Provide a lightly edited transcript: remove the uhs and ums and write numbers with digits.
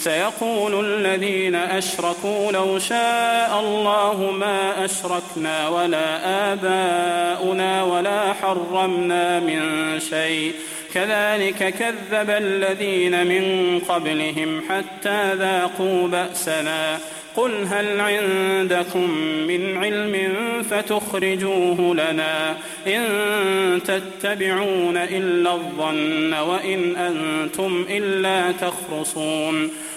سيقول الذين أشركوا لو شاء الله ما أشركنا ولا آباؤنا ولا حرمنا من شيء كذلك كذب الذين من قبلهم حتى ذاقوا بأسنا قل هل عندكم من علم فتخرجوه لنا إن تتبعون إلا الظن وإن أنتم إلا تخرصون